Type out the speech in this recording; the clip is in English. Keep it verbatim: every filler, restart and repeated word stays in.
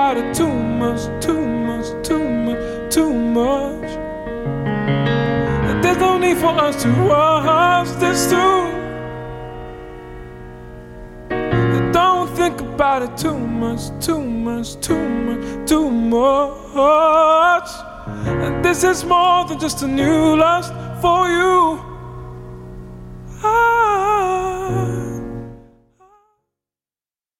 about it too much, too much, too much, too much. And there's no need for us to rush this too. Don't think about it too much, too much, too much, too much. And this is more than just a new lust for you. I